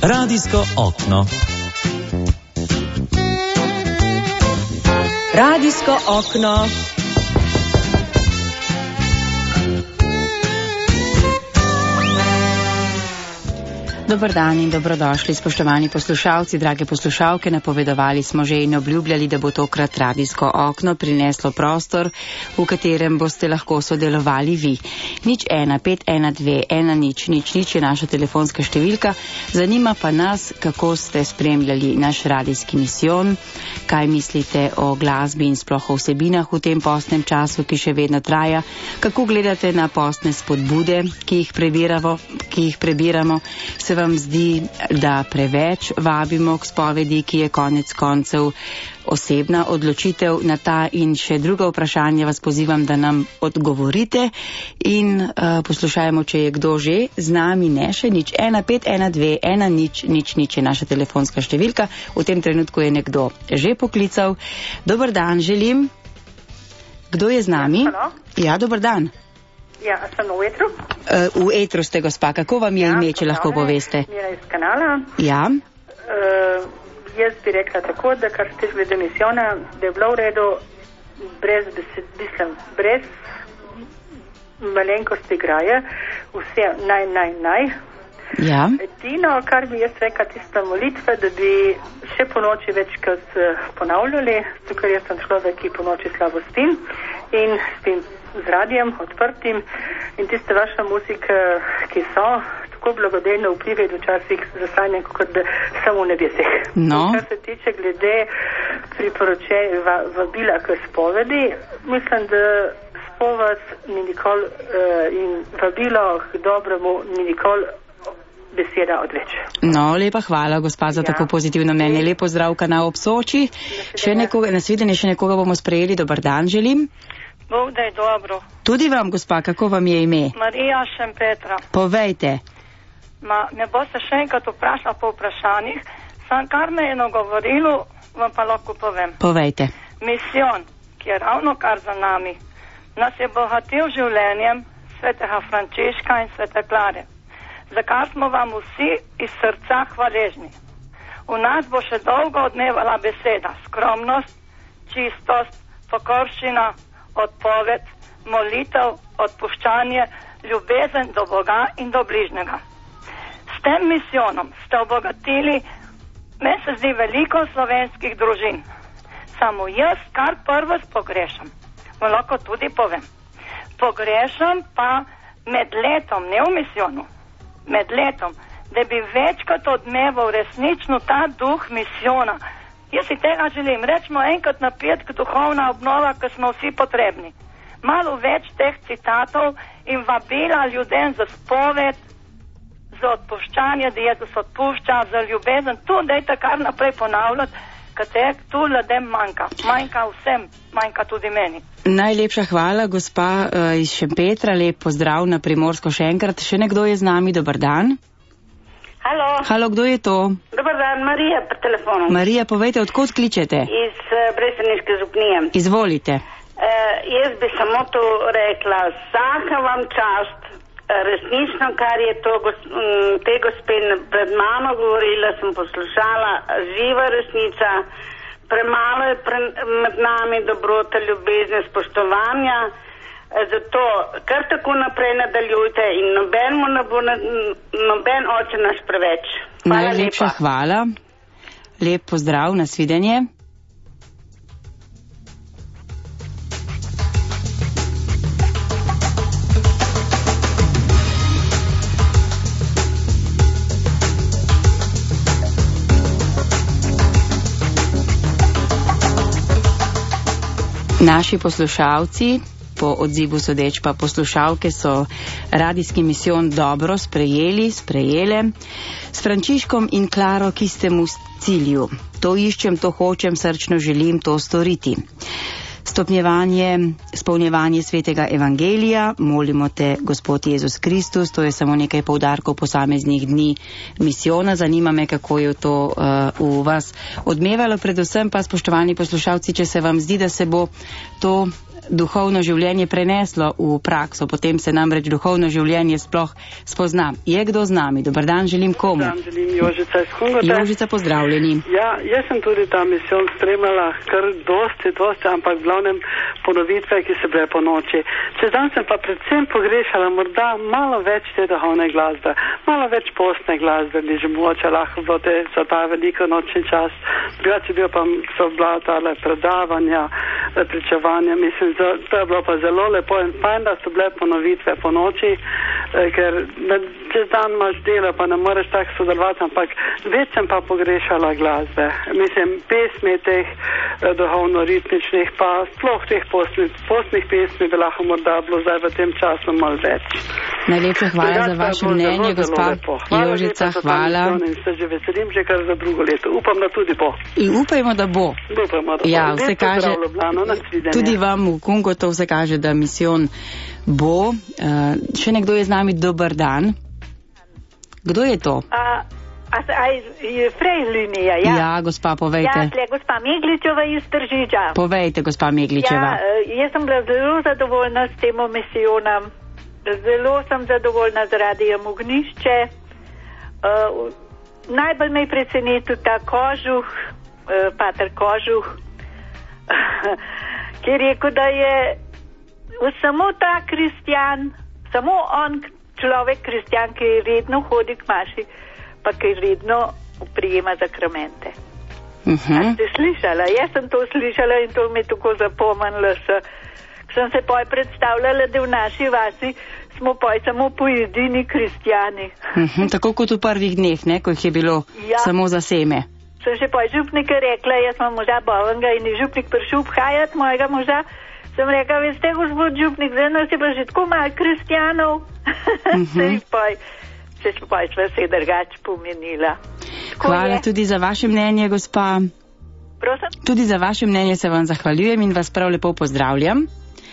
Radijsko okno. Radijsko okno. Dobar dan in dobrodošli, spoštovani poslušalci, drage poslušalke. Napovedovali smo že in obljubljali, da bo tokrat radijsko okno prineslo prostor, v katerem boste lahko sodelovali vi. 01512100 je naša telefonska številka. Zanima pa nas, kako ste spremljali naš radijski misijon, kaj mislite o glasbi in sploh o vsebinah v tem postnem času, ki še vedno traja, kako gledate na postne spodbude, ki jih prebiramo, se vam zdi, da preveč vabimo k spovedi, ki je konec koncev osebna odločitev. Na ta in še druga vprašanja vas pozivam, da nam odgovorite in poslušajmo, če je kdo že z nami, ne še 01512100 je naša telefonska številka. V tem trenutku je nekdo že poklical. Dobar dan, želim. Kdo je z nami? Halo? Ja, dobar dan. Ja, sem v etru. V etru ste, gospa. Kako vam je ime, če lahko poveste? Mira iz kanala. Ja. Jaz bi rekla tako, da kar ste glede misijona, da je bilo v redu brez malenkosti graje, vse naj. Ja. Edino, kar bi jaz rekla, tista molitva, da bi še po noči večkrat ponavljali, zato ker jaz sem človek, ki po noči slabo spim in spim z radijem odprtim in tiste vaša muzika, ki so tako blagodejno vplivajo včasih za stanje, kot da samo v nebesih. No. Kar se tiče glede priporočaj vabila k spovedi, mislim, da spoved ni nikoli in vabilo k dobremu ni nikoli beseda odveč. No, lepa hvala, gospa, za tako pozitivno mnenje. Lepo zdrav, kanal ob Soči. Nasvidenje, še nekoga bomo sprejeli. Dobar dan, želim. Bog da je dobro. Tudi vam, gospa, kako vam je ime? Marija Šempetra. Povejte. Me boste še enkrat vprašala po vprašanjih, sam kar me je nagovorilo, vam pa lahko povem. Povejte. Misijon, ki je ravno kar za nami, nas je bogatil življenjem svetega Frančiška in svete Klare, za kar smo vam vsi iz srca hvaležni. V nas bo še dolgo odmevala beseda skromnost, čistost, pokorščina, odpoved, molitev, odpuščanje, ljubezen do Boga in do bližnjega. S tem misijonom ste obogatili, meni se zdi, veliko slovenskih družin. Samo jaz kar prvo pogrešam, vam lahko tudi povem. Pogrešam pa med letom, ne v misijonu, med letom, da bi večkrat odmeval resnično ta duh misijona. Jaz si tega želim, rečemo enkrat na petek duhovna obnova, ko smo vsi potrebni. Malo več teh citatov in vabila ljudem za spoved, za odpuščanje, da Jezus odpušča, za ljubezen. Tu dajte kar naprej ponavljati, kater tu ljudem manjka. Manjka vsem, manjka tudi meni. Najlepša hvala, gospa iz Šempetra. Lep pozdrav na Primorsko še enkrat. Še nekdo je z nami, dobar dan. Halo, kdo je to? Dobar dan, Marija po telefonu. Marija, povejte, odkot kličete? Iz Brezaniške župnije. Izvolite. Jaz bi samo to rekla, vsaka vam čast, resnično, kar je to te gospe pred mano govorila, sem poslušala, živa resnica, premalo je med nami dobrota, ljubezne, spoštovanja, zato kar tako naprej nadaljujte in noben oče naš preveč. Najlepša hvala. Lep pozdrav, nasvidenje. Naši poslušalci, po odzivu sodeč pa poslušalke, so radijski misijon dobro sprejele. S Frančiškom in Klaro, ki ste mu v cilju. To iščem, to hočem, srčno želim to storiti. Izpolnjevanje svetega evangelija, molimo te, Gospod Jezus Kristus, to je samo nekaj poudarkov posameznih dni misijona. Zanima me, kako je to v vas odmevalo, predvsem pa, spoštovani poslušalci, če se vam zdi, da se bo to duhovno življenje preneslo v prakso, potem se namreč duhovno življenje sploh spozna. Je kdo z nami? Dobar dan, želim komu? Dobar dan, želim Jožica iz Kungota. Jožica, pozdravljeni. Ja, jaz sem tudi ta misijon spremljala kar dosti, ampak v glavnem ponovitve, ki se bile po noči. Čez dan sem pa predvsem pogrešala morda malo več te duhovne glasbe, malo več postne glasbe, bi že mogoče lahko bilo za ta veliko nočni čas. Drugače bil pa so bila tale predavanja, pričevanja, mislim, to je bilo pa zelo lepo in fajn, da so bile ponovitve po noči, ker čez dan imaš delo, pa ne moreš tako sodelovati, ampak več sem pa pogrešala glasbe. Mislim, pesmi teh duhovno-ritmičnih, pa sploh teh postnih pesmi bi lahko morda bilo zdaj v tem času malo več. Najlepša hvala za vaše mnenje, gospa Jožica, hvala. In se že veselim že kar za drugo leto. Upam, da tudi bo. In upajmo, da bo. Ja, vse kaže, tudi vam v Kungotu vse kaže, da misijon bo. Še nekdo je z nami, dober dan. Kdo je to? Frejlinija, ja. Ja, gospa, povejte. Ja, tle gospa Megličeva iz Tržiča. Povejte, gospa Megličeva. Ja, jaz sem bila zelo zadovoljna s tem misijonom. Zelo sem zadovoljna z radijem Ognišče. Najbolj me je presenetil ta Kožuh, pater Kožuh, ki je rekel, da je samo ta kristjan, samo on človek kristjan, ki redno hodi k maši, pa ki redno prijema zakramente. Ste slišala? Jaz sem to slišala in to mi je tako zapomnilo. Sem se poj predstavljala, da v naši vasi smo poj samo pojedini kristjani. Tako kot v prvih dneh, ne, ko jih je bilo samo za seme. Sem še poj župnika rekla, jaz imam moža bovenga in je župnik prišel obhajati mojega moža. Sem rekla, veste, gospod župnik, zdaj nas je pa že tako malo kristjanov. Se poj sva se drugače pomenila. Hvala tudi za vaše mnenje, gospa. Prosim? Tudi za vaše mnenje se vam zahvaljujem in vas prav lepo pozdravljam.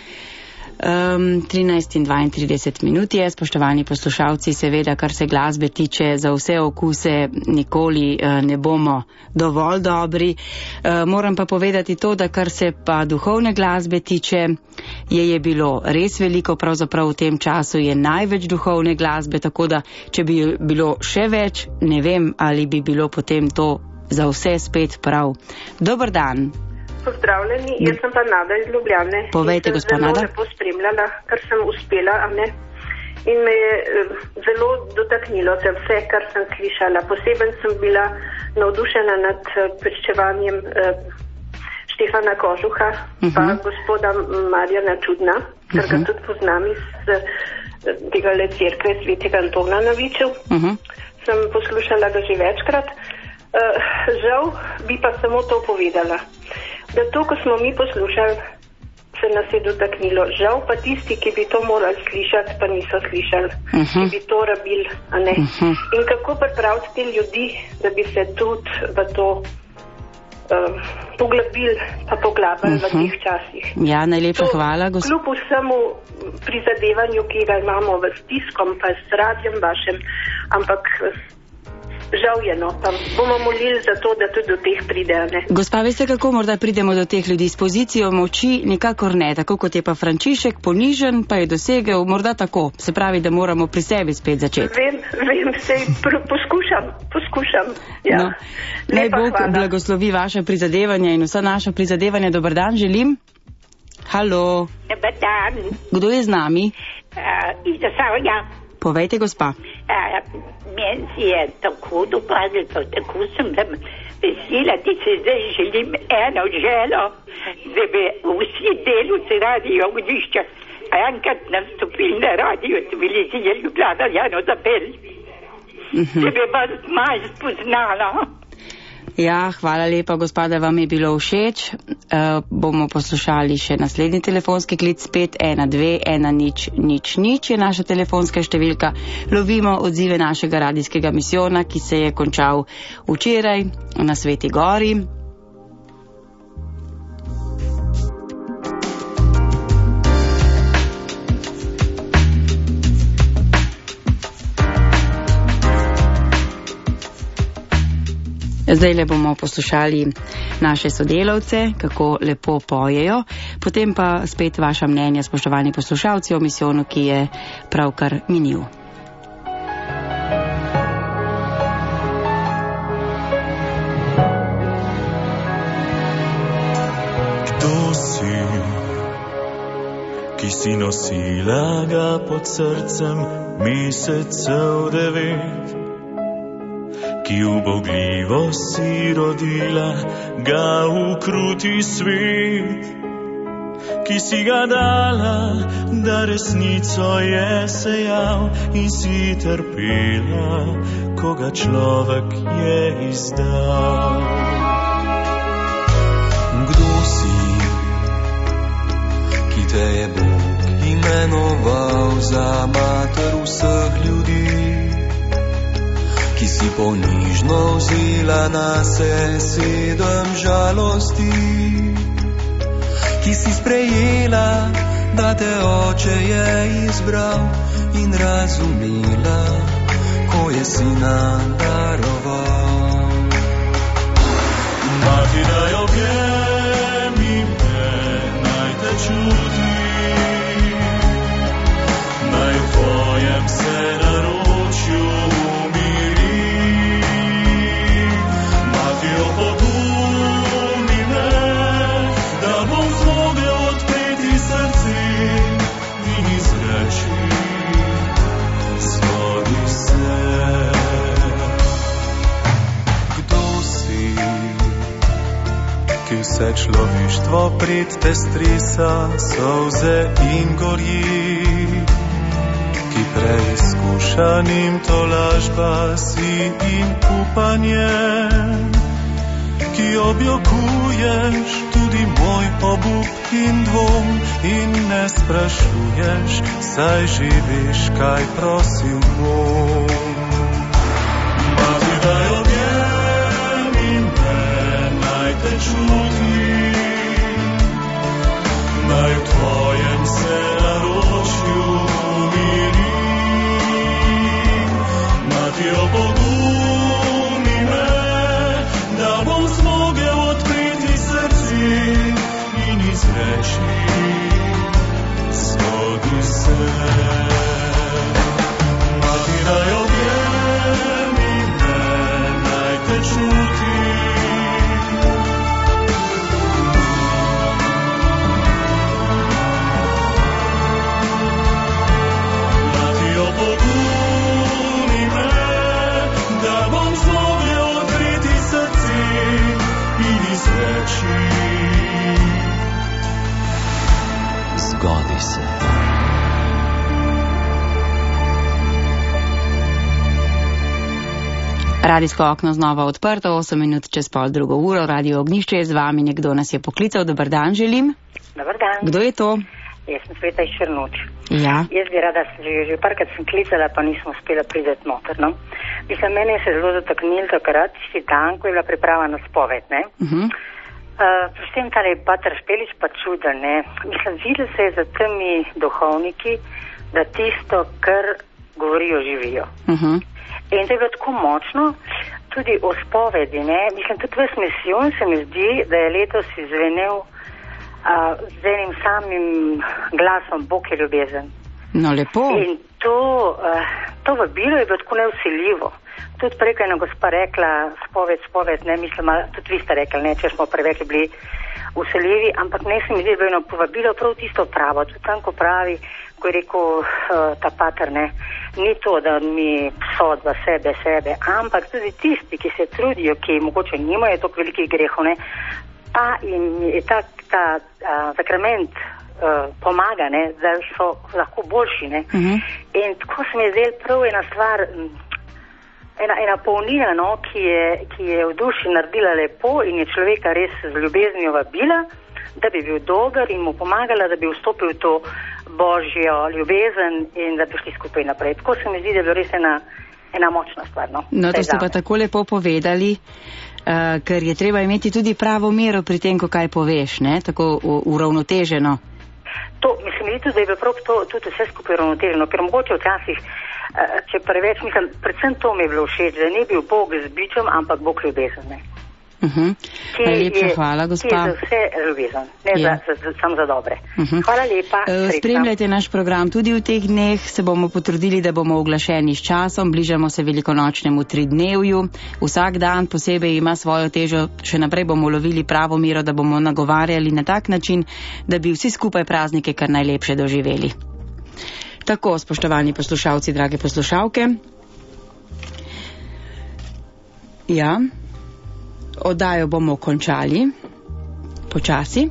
13 in 32 minut je, spoštovani poslušalci, seveda, kar se glasbe tiče, za vse okuse nikoli ne bomo dovolj dobri. Moram pa povedati to, da kar se pa duhovne glasbe tiče, je bilo res veliko, pravzaprav v tem času je največ duhovne glasbe, tako da, če bi bilo še več, ne vem, ali bi bilo potem to za vse spet prav. Dober dan. Pozdravljeni, jaz sem pa Nada iz Ljubljane. Povejte, gospod Nada. Zelo lepo spremljala, kar sem uspela, a ne? In me je zelo dotaknilo se vse, kar sem slišala. Posebej sem bila navdušena nad pričevanjem Štefana Kožuha, pa gospoda Marjana Čudna, ker ga tudi poznam iz tega cerkve svetega Antona na Viču. Sem poslušala ga že večkrat. Žal bi pa samo to povedala, da to, ko smo mi poslušali, se nas je dotaknilo. Žal pa tisti, ki bi to morali slišati, pa niso slišali, ki bi to rabili, a ne. In kako pripraviti te ljudi, da bi se tudi v to poglobili, pa poglabili v teh časih. Ja, najlepša hvala. Kljub vsemu prizadevanju, ki ga imamo v stiskom, pa s radjem vašem, ampak žal je, no, pa bomo molili za to, da tudi do teh pride, ne. Gospa, veste, kako morda pridemo do teh ljudi? S pozicijo moči nikakor ne, tako kot je pa Frančišek ponižen, pa je dosegel morda tako. Se pravi, da moramo pri sebi spet začeti. Vem, sej poskušam. Ja. No, naj Bog blagoslovi vaše prizadevanja in vsa naša prizadevanja. Dobar dan, želim. Halo. Dobar dan. Kdo je z nami? Ida Savja. Povejte, gospa. Meni si je tako dopadlo, tako sem vesela, da se zdaj želim eno želo, da bi vsi delavci Radio Ognišča enkrat nastopili na Radio Televizije Ljubljana, Jano Zapel, da bi vas malo spoznala. Ja, hvala lepa, gospoda, vam je bilo všeč. Bomo poslušali še naslednji telefonski klic, 5121000 je naša telefonska številka. Lovimo odzive našega radijskega misijona, ki se je končal včeraj na Sveti Gori. Zdaj le bomo poslušali naše sodelavce, kako lepo pojejo, potem pa spet vaša mnenja, spoštovani poslušalci, o misijonu, ki je pravkar minil. Kdo si, ki si nosila ga pod srcem mesecev 9, ki ubogljivo si rodila ga v kruti svet, ki si ga dala, da resnico je sejal in si trpela, ko ga človek je izdal. Kdo si, ki te je Bog imenoval za mater vseh ljudi, ki si ponižno vzela nase 7 žalosti, ki si sprejela, da te oče je izbral in razumela, ko je sina daroval. Mati, daj objemi me, naj te čuti, naj v tvojem se naročju vse človeštvo pred te stresa, solze in gorji, ki preizkušanim tolažba si in upanje, ki objokuješ tudi moj obup in dvom in ne sprašuješ, saj živiš, kaj prosil bom. Mati, daj objemi me, naj te čuti, naj v tvojem se naročju umiri. Mati, opogumi me, da bom zmogel odpreti srce in izreči, zgodi se. Mati, daj objemi me, naj te čuti, zgodi se. Radijsko okno znova odprto, 8 minut čez pol drugo uro, Radio Ognjišče je z vami, nekdo nas je poklical, dober dan želim. Dobar dan. Kdo je to? Jaz sem Sveta iz Črnuč. Ja. Jaz bi rada, že parkrat sem klicala, pa nismo uspela priti noter, no. Mislim, mene je se zelo dotaknil takrat, tisti dan, ko je bila priprava na spoved, ne. Predvsem tale pater Špelič pa čuden, ne. Mislim, videl se je za temi duhovniki, da tisto, kar govorijo, živijo. In to je bilo tako močno, tudi o spovedi, ne. Mislim, tudi ves misijon se mi zdi, da je letos izvenel z enim samim glasom, Bog je ljubezen. No, lepo. In to vabilo je bilo tako neusiljivo. Tudi prej, ko je gospa rekla, spoved, ne, mislim, tudi vi ste rekli, ne, če smo preveč bili usiljivi, ampak ne se mi zdi, da je bilo povabilo prav tisto pravo. Tudi tam, ko pravi, ko je rekel ta pater, ne, ni to, da mi sodba sebe, ampak tudi tisti, ki se trudijo, ki mogoče nimajo toliko velikih grehov, ne, pa jim je ta sakrament pomaga, ne, da so lahko boljši, ne. In tako se mi je zdel prav ena stvar, ena polnina, no, ki je v duši naredila lepo in je človeka res z ljubeznijo vabila, da bi bil dober in mu pomagala, da bi vstopil v to božjo ljubezen in da bi šli skupaj naprej. Tako se mi zdi, da je bilo res ena močna stvar, no. No, to ste pa tako lepo povedali, ker je treba imeti tudi pravo mero pri tem, ko kaj poveš, ne, tako uravnoteženo. To, mislim, tudi, da je bilo prav to tudi vse skupaj uravnoteženo, ker mogoče včasih če preveč, mislim, predvsem to mi je bilo všeč, da ni bil Bog z bičem, ampak Bog ljubezen. Najlepša hvala, gospa. Ki je za vse ljubezen, ne samo za dobre. Hvala lepa. Spremljajte naš program tudi v teh dneh, se bomo potrudili, da bomo oglašeni s časom, bližamo se velikonočnemu 3-dnevju. Vsak dan posebej ima svojo težo, še naprej bomo lovili pravo mero, da bomo nagovarjali na tak način, da bi vsi skupaj praznike kar najlepše doživeli. Tako, spoštovani poslušalci, drage poslušalke. Ja. Oddajo bomo končali počasi.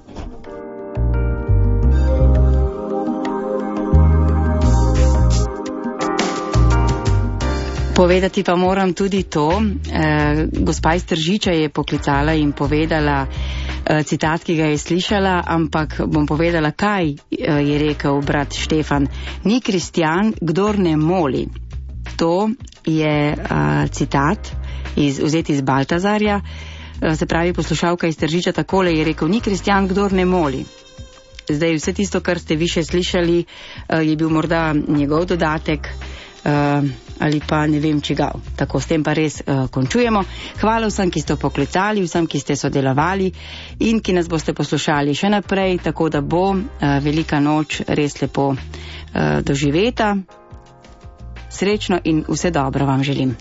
Povedati pa moram tudi to, gospa iz Tržiča je poklicala in povedala citat, ki ga je slišala, ampak bom povedala, kaj je rekel brat Štefan. Ni kristjan, kdor ne moli. To je citat vzeti iz Baltazarja, se pravi poslušalka iz Tržiča takole je rekel, ni kristjan, kdor ne moli. Zdaj vse tisto, kar ste vi še slišali, je bil morda njegov dodatek ali pa ne vem čigav. Tako, s tem pa res končujemo. Hvala vsem, ki ste poklicali, vsem, ki ste sodelovali in ki nas boste poslušali še naprej, tako da bo velika noč res lepo doživeta. Srečno in vse dobro vam želim.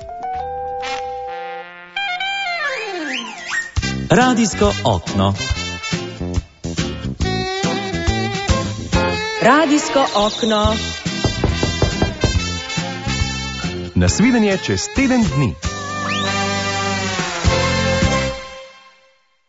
Radijsko okno. Radijsko okno. Nasvidenje čez teden dni.